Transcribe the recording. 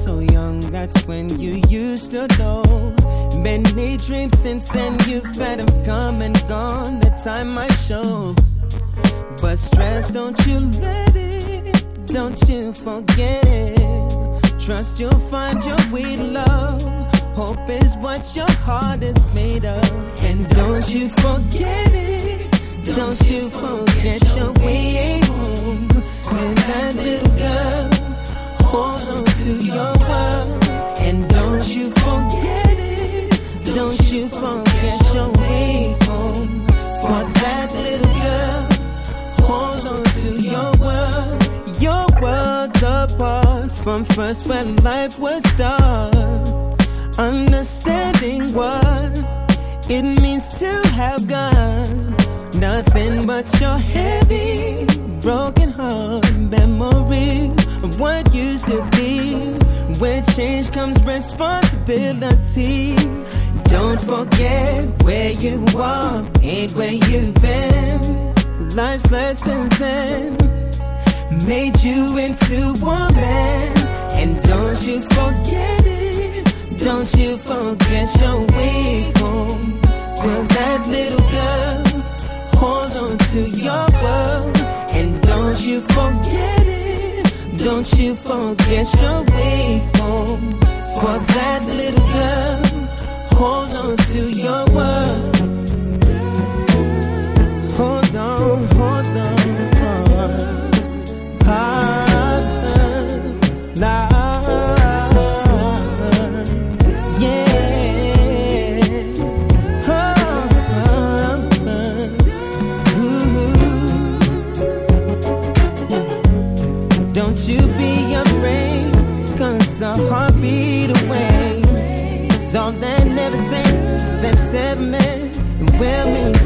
so young, that's when you used to know. Many dreams since then you've had them come and gone. The time might show, but stress, don't you let it, don't you forget it. Trust you'll find your way to love. Hope is what your heart is made of. And don't you forget it, don't you forget your way home. And that little girl, hold on to your world. And don't you forget it, don't you forget your way home. For that little girl, hold on to your world. Your world's apart from first where life would start. Understanding what it means to have God. Nothing but your heavy, broken heart memories of what used to be. With change comes responsibility. Don't forget where you are, ain't where you've been. Life's lessons then made you into a man. And don't you forget it, don't you forget your way home. For that little girl, hold on to your world. And don't you forget it, don't you forget your way home. For that little girl, hold on to your world. Hold on, hold on. Don't you be afraid, 'cause a heartbeat away is all that and everything that's ever meant and will mean